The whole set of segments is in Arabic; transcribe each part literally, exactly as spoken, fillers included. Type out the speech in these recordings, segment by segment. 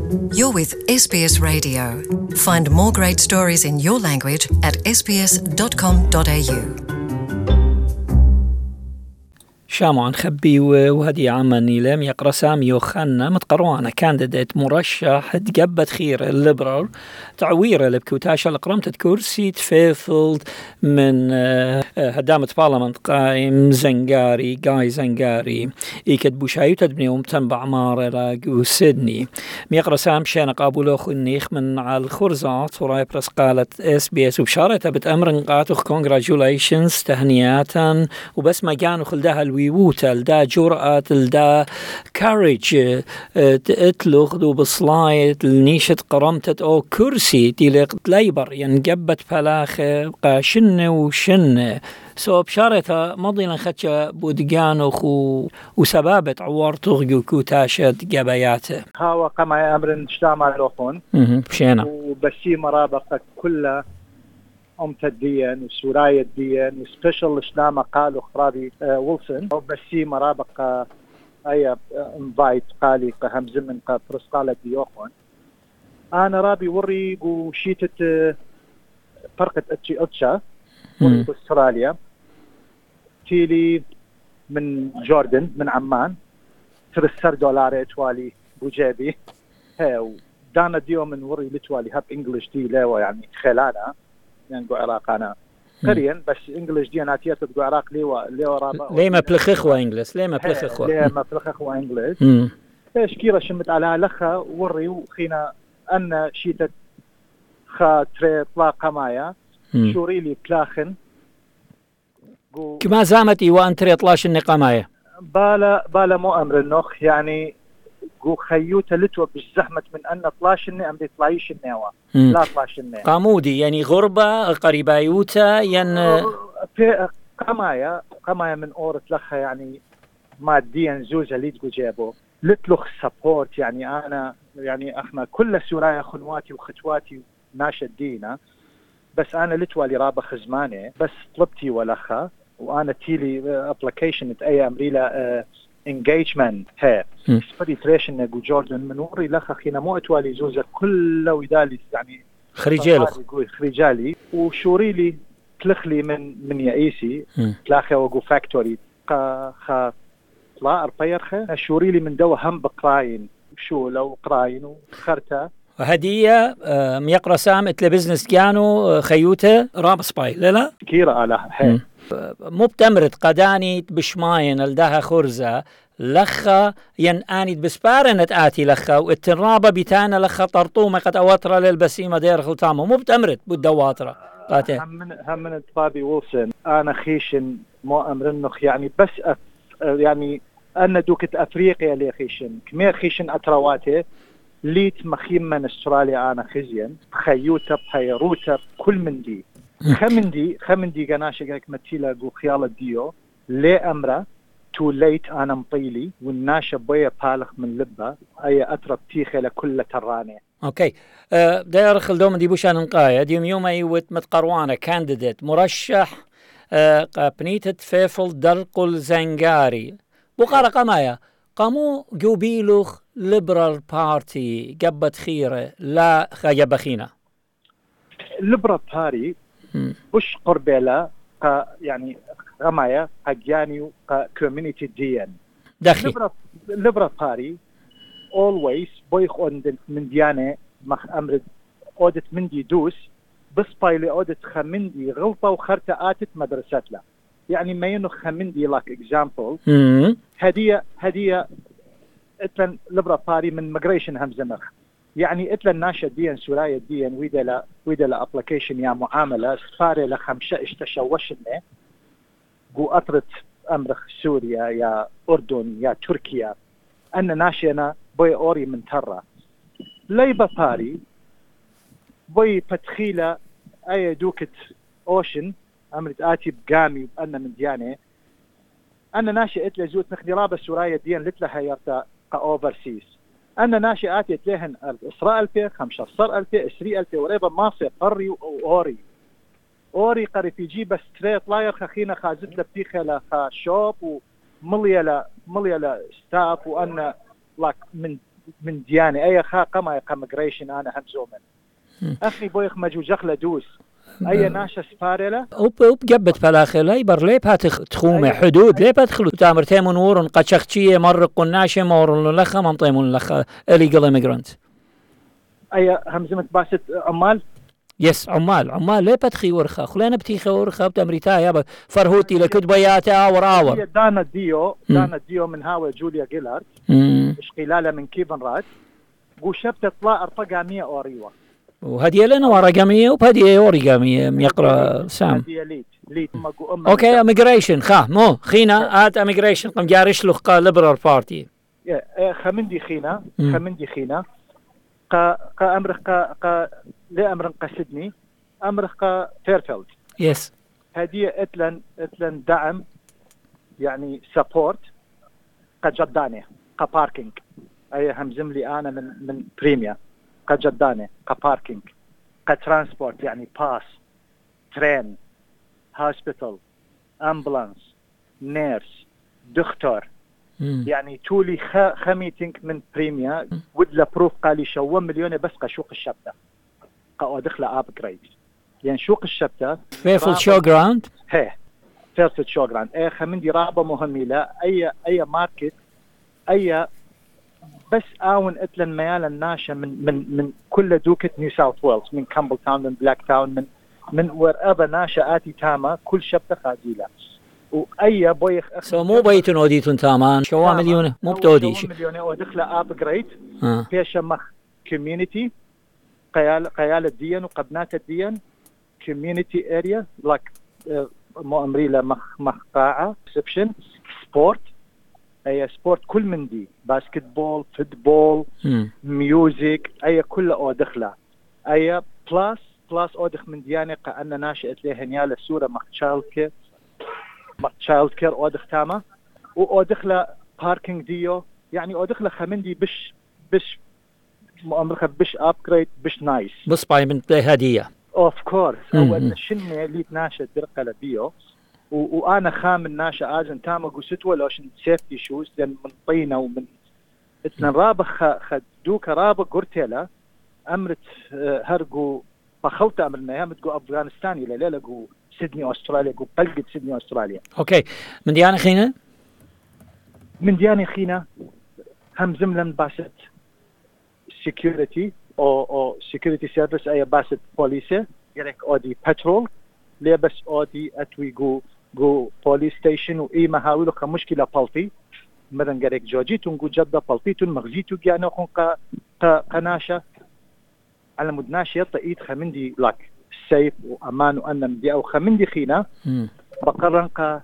You're with S B S Radio. Find more great stories in your language at s b s dot com dot a u. شامو عن خبي وهدي عماني لم يقرأ سامي يوخنا متقروانا كانديديت مرشح تقبت خير الليبرال تعويرة لبكوتاشا لقرمت كرسي تفيفلد من هدامة بارلمان قائم زنجاري جاي زنجاري إيكد بوشايو تدبنيهم تنبع مارلا سيدني ميقرأ سام شانا قابلوخ النيخ من على الخرزات وراي برس قالت اس بي اس وبشارة بتأمر نقاطوخ كونغراجولايشنز تهنياتا وبس ما كانوا خلدها الويوتا لدا جرأة لدا كاريج تأتلوخ دو بصلايت لنيشة قرمتت أو كرسي تيليق ليبر ينقبت فلاخة قاشنة وشنة سو بشارتها مضينا خدشة بودقانوخ وسبابت عوارتوغ كوتاشة قباياته هاو قمع أمر اجتماع لوخون بشينا وبسي مرابقة كلها أمتديا وسورايا ديا وسبيشل اشنامة قالوا خرابي آه ويلسون وبسي مرابقة أي انفايت قالي قهم زمن قبرس قالة ديوخون أنا رابي وري وشيتت آه فرقة أتشي أتشا وري أستراليا تيلي من جوردن من عمان ترسر دولار اتوالي بوجابي هاو دانا ديو من وري لتوالي هاب انجلش دي لا يعني خلانا يعني جو عراق أنا قريا بس إنجليش دي أنا تيات جو عراق ليه ليه رابع ليه ما بلخخ وإنجليز ليه ما بلخخ ليه ما بلخخ وإنجليز إيش كيرا شمت على لخا وري وخينا أن شيتة خا تري طلاقة مايا شوري لي بلاخن كما زامت إيوان تري طلاش النقامايا بالا بالا مو أمر النخ يعني جو خيوته لتوى بالزحمة من أن طلاشني أم بيطلعيش النوا لا طلاشني قامودي يعني غربة قريبايوتا ين في قمايا قمايا من أورت لخها يعني ماديا زوجة اللي تقول جابه لتلخ سبورت يعني أنا يعني أخنا كل سورايا خنواتي وختواتي ناشد دينا بس أنا لتوى اللي رابا خزماني بس طلبتي ولخها وأنا تيلي أبليكيشن أي أمريلا engagement هي سبريتريشن نجو جوردن من وري لخ أخينا مو أتوالي زوجة كله ويدالي يعني خريجالي خريجالي وشوري لي تلخلي من من يأيسي تلاخي وجو فاكتوري قا خا طلع أربيرخه شوري لي من دوا هم بقراين شو لو قراين وخرتها هدية ميقرأ سام اتل بزنس كانوا خيوته رابس باي لا لا كيرا على هي مو بتمرت قداني بشماين الدها خرزة لخا ينآني بسبارنت آتي لخا والتنرابة بتانا لخا طرطومة قد أواترة للبسيمة دير خلطامة مو بتمرت بدواترة هم من هم من طابي وولسن أنا خيشن مو أمر النخ يعني بس أف يعني أنا دوكة أفريقيا لي خيشن كمير خيشن أترواتي ليت مخيم من استراليا أنا خزين خيوتة بحيروتة كل من دي خمندي خمندي جناش جاك متيلا جو خيال ديو لي أمره تو ليت أنا مطيلي والناشة بويا بالخ من لبة أي أترب تيخة لكل ترانة. أوكي أه داير خلدوم دي بوشان نقايا ديوم يوم أيوت متقروانة كانديديت مرشح أه قابنيتة فيفل درقل زنجاري بقى رقمايا قاموا جوبيلوخ ليبرال بارتي قبت خيرة لا خيبخينا ليبرال بارتي بش قربلا يعني غمايا أجانيو كوميونيتي ديان داخلي ليبرال بارتي always بويخ أندن من ديانة مخ أمر أودت من دي دوس بس بايلي أودت خمندي غلطة وخرطة آتت مدرسة له يعني ما ينو خمندي like example هدية هدية اتلن ليبرال بارتي من مigration همزمخ يعني اتلا الناشا ديان سورايا ديان ويدلا ويدلا ابليكيشن يا معامله سفاري لخمسه اشتشوشنا جو اطرت امرخ سوريا يا اردن يا تركيا ان ناشينا بوي اوري من ترى ليبا باري بوي بتخيله اي دوكت اوشن امرت اتي بقامي بان من ديانه انا ناشئ اتلا زوت نخدي رابا سورايا ديان لتلها يرتا اوفرسيز أنا ناشئات يتلهن إسراء ألفي خمسة صار ألفي إسري ألفي وريبا ماصي قري وأوري أوري قري في جيب ستريت لاير خخينا خازت لبتيخة لخا شوب ومليا لا مليا لا ستاف وأنا لك من من ديانة أي خاقة ما يقام مigration أنا هم زومن أخني بويخ مجو جخلة دوس أي ناشا سفارلة وب وبجبت فلاخي ليبر ليه باتخ تخومه حدود ليه بتخلو تامر تيمون ورن قشختشية مر قناشة مورن لخا ممطيمون لخا illegal immigrant أي همزمت باسط عمال يس عمال عمال ليه بتخي ورخا خلينا بتيخي ورخا بتمريتا يا فرهوتي لكتبياتي آور آور دانا ديو دانا ديو من هاوي جوليا جيلارد مش قلالة من كيفن راد قوشبت تطلع أرقامية أوريوة وهدية لنا ورقمية وبهدية أوريقامية يقرأ سام هدية ليت ليت أوكي اميجريشن خا مو خينا آت اميجريشن قم جارش له قا ليبرال بارتي خمندي خينا خمندي خينا قا قا أمر قا قا لأمر قا سيدني أمر قا فيرفيلد يس هدية اتلن اتلن دعم يعني سبورت قا جداني قا باركينج أي همزم لي أنا من من بريميا قا جداني قا باركينج قا ترانسبورت يعني باس ترين هوسبيتال أمبولانس نيرس دكتور يعني تولي خ خميتينك من بريميا ودلا بروف قالي شو مليون بس قشوق الشبتة قا دخله أبجريد يعني شوق الشبتة فيرفيلد شو جراوند هي فيرفيلد شو جراوند أي خمندي رابة مهمة لا أي أي ماركت أي بس آون إتلن ميال الناشا من من من كل دوكة نيو ساوث ويلز من كامبل تاون من بلاك تاون من من ورأبا ناشا آتي تاما كل شبتة خازيلة وأي بويخ سو مو بيتون أوديتون تامان شو مليون مو بتودي شو مليون ودخله أبجريد فيش مخ كوميونيتي قيال قيال الدين وقبنات الدين كوميونيتي اريا لايك مو أمريلا مخ مخ قاعة سبشن سبورت أي سبورت كل من دي باسكت بول فوتبول ميوزك أي كل أو دخله أي بلاس بلاس أو دخ من ديانة كأننا ناشئت له هنيال السورة مخ تشالك مخ تشايلد كير أو دخ تاما و دخله باركينج ديو يعني أو دخله خمندي بش بش مؤمرخة بش أبجريد بش نايس بس باي من هدية أوف كورس أو أن الشنة اللي تناشد برقة لبيو وأنا خام الناشا آزن تاما قوست ولوشن سيفتي شوز لأن من طينة ومن اتنا رابا خدوك رابا قرتيلا أمرت هرقو بخوت أمرنا يا متقو أفغانستاني لا لا قو سيدني أستراليا قو بلقت سيدني أستراليا أوكي من ديانة خينا من ديانة خينا هم زملا باست security أو أو security service أي باست بوليسة يرك أودي patrol ليه بس أودي أتوي جو جو police station وإيه مهاولو كمشكلة بالتي مثلا جريك جوجيتون جو جدة بالتيتون مغزيتو جانا خون ق ق قناشة على مدناش يطئيت خمندي لك سيف وأمان وأنا مدي أو خمندي خينا بقرن ق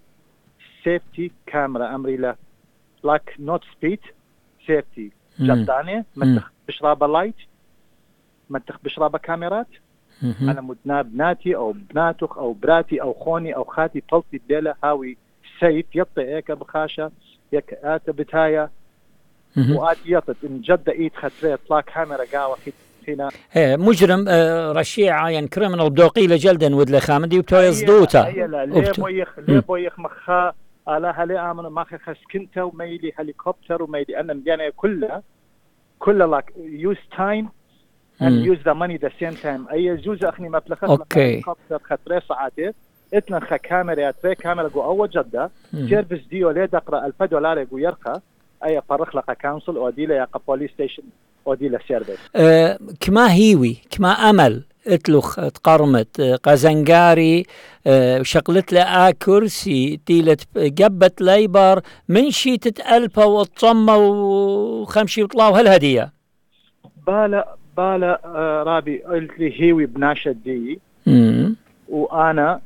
safety كاميرا أمري لا like not speed safety جدانة متخ بشرابة لايت متخ بشرابة كاميرات أنا مدنا بناتي أو بناتك أو براتي أو خوني أو خاتي طلتي الديلة هاوي سيف يطي إيكا بخاشة يك آتا بتايا وآتي يطت إن جدة إيد خطرية طلاق كاميرا قاوة هنا مجرم رشيعة يعني كريمنال بدوقي لجلدا ودل خامدي وبتوي صدوتا أي لا ليه بويخ ليه بويخ مخا على هلي آمن ماخي خسكنتا وميلي هليكوبتر وميلي أنا مديانا كلها كلها like use time and use the money the same time أي جزء أخني ما بلخص أوكي خطرة ساعات اتنا خ كاميرا تري كاميرا جو أول جدة سيرفيس ديو ليه دقرأ ألف دولار جو يرخى أي فرخ لقى كونسل أو دي لا بوليس ستيشن أو دي لا سيرفيس أه كما هيوي كما أمل اتلخ تقرمت قزنقاري أه شقلت له كرسي تيلت جبت ليبر من شي تتألفه وتصمه وخمشي وطلعوا هالهدية بالا بالا آه رابي قلت لي هيوي بناشد دي مم. وأنا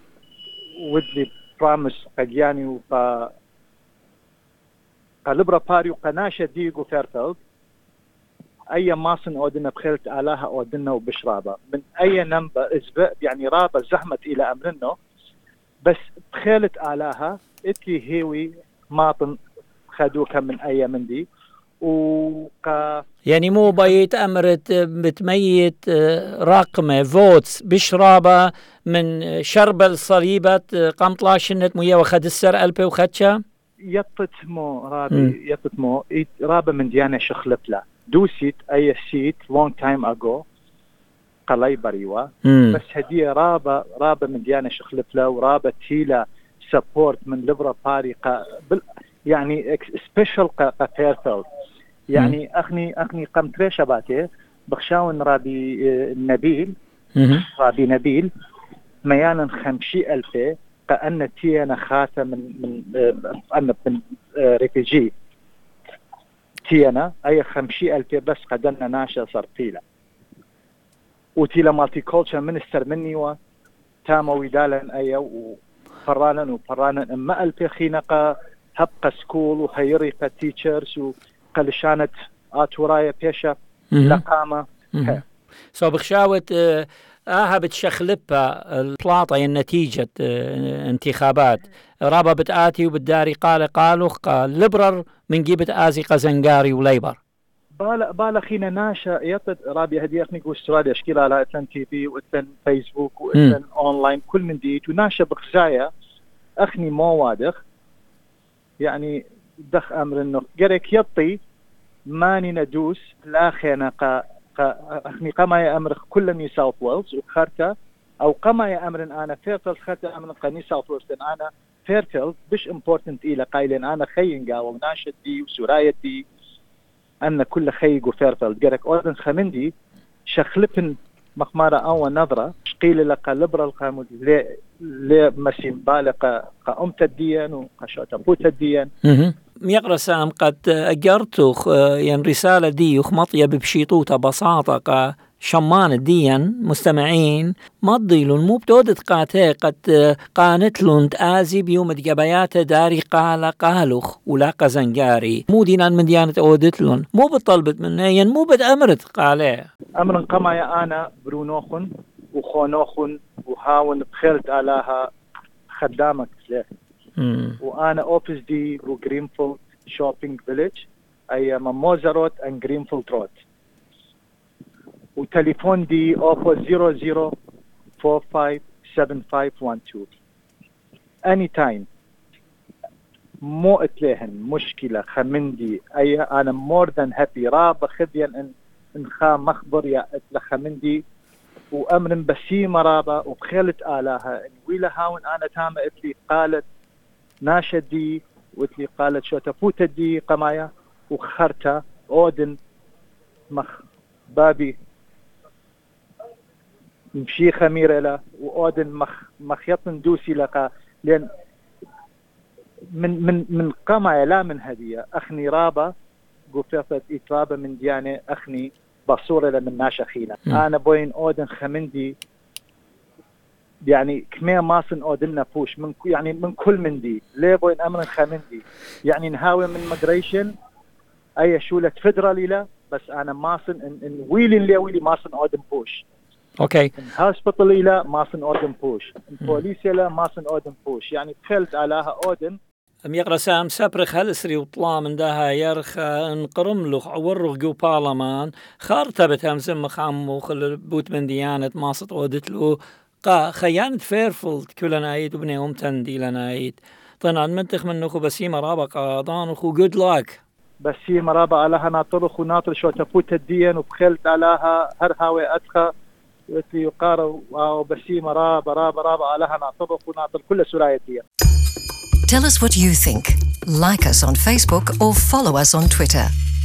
ودي برامس قجاني وقا قلبرا باري وقناشة دي وفيرفيلد أي ماصن أودنا بخيلت آلاها أودنا وبشرابة من أي نمبر إزبق يعني رابة زحمت إلى أمرنا بس بخيلت آلاها إتلي هيوي ماطن خدوك من أي من دي وقا يعني مو بيت أمرت بتميت رقم فوتس بشرابة من شرب الصليبة قام طلاشنت مية وخد السر ألبي وخدشا يطتمو رابي يطتمو رابا من ديانا شخلبلا دوسيت اي سيت لونج تايم اجو قلي بريوا بس هديه رابا رابا من ديانا شخلبلا ورابا تيلا سبورت من ليبرا باري يعني سبيشال كفيرفيلد يعني اخني اخني قمت ريشه باتي بخشاون رابي نبيل رابي نبيل ميانا خمشي ألفي كأن تيانا خاتة من من أنا من ريفيجي تيانا أي خمشي ألفي بس قدرنا ناشا صرفيلا وتيلا مالتي كولتشر منستر مني و تاما ويدالا أي وفرانا وفرانا أما ألفي خينقة هبقى سكول وهيريقة تيتشرز وقلشانت آتورايا بيشا لقامة سو بخشاوة آها بتشخلبها البلاطة النتيجة انتخابات رابا بتآتي وبتداري قال قالوا قال لبرر من جيبت آزي قزنقاري وليبر بالا بالا خينا ناشا يطد رابي هدي اخني قو استراليا اشكيل على اتن تي في واتن فيسبوك واتن اونلاين كل من ديت وناشا بخزايا اخني مو وادخ يعني دخ امر انه قريك يطي ماني ندوس لا خينا قا أخني قما يا أمر كل نيو ساوث ويلز وخرتا أو قما يا أمر أنا فيرتل خرتا أمر قني ساوث ويلز أنا فيرتل بش إمبورتنت إلى قايلين أنا خينجا وناشد دي وسراية دي أن كل خيج وفيرتل جرك أردن خمندي شخلبن مخمارة أو نظرة شقيل لقى لبرا القامود ل ل مسين بالقة قأمت الدين وقشوت بوت الدين يقرأ سام قد أجرتوخ ين رسالة دي وخمطية ببشيطوطة بساطة شمان الدين مستمعين ما تضيلون مو بتودت قاتي قد قانتلون تآزي بيوم تجبيات داري قال قالوخ ولا قزنقاري مو دينان من ديانة أودتلون مو بطلبت منه ين مو بتأمرت قالي أمر قما يا أنا برونوخن وخونوخن وهاون بخيرت علىها خدامك له وأنا أوفيس دي وجرينفيلد شوبينج فيليج أي ماموزا رود and جرينفيلد رود وتليفون دي أوفو zero zero four five seven five one two anytime مو اتلهن مشكلة خمندي أي أنا more than happy راب خذيا إن إن خا مخبر يا اتل خمندي وأمر بسيمة رابا وبخيلت آلاها إن ويلا هاون أنا تامة اتلي قالت ناشدي وتلي قالت شو تفوت دي قمايا وخرتا أودن مخ بابي مشي خميرة له وأودن مخ مخيطن دوسي لقى لأن من من من قمايا لا من هدية أخني رابا قفافة إترابة من ديانة أخني بصورة لمن ناشا خينا أنا بوين أودن خمندي يعني كمية ماسن أودلنا فوش من يعني من كل من دي ليه بوين أمر خمندي يعني نهاوي من مigration أي شولة فدرالي لا بس أنا ماسن إن, إن ويلين لي ويلي ماسن أودن فوش أوكي إن هاسبيتالي لا ماسن أودن فوش إن بوليسي لا ماسن أودن فوش يعني تخلت علىها أودن أم يقرأ سام سبرخ هالسري وطلا من داها يرخ انقرم له عورخ جو بارلمان خارتبت همزم مخامو خل بوت من ديانة ماسط أودت له قا خيانة فيرفيلد كلنا عيد وبنيهم تندي لنا عيد طنعا منتخ من نخو بسيمة رابا قاضان وخو good luck بسيمة رابا علىها ناطرخ وناطر شو تفوت الدين وبخلت علىها هرهاوي أدخى وتلي يقارو وبسيمة رابا رابا رابا علىها ناطرخ وناطر كل سراية دين. Tell us what you think. Like us on Facebook or follow us on Twitter.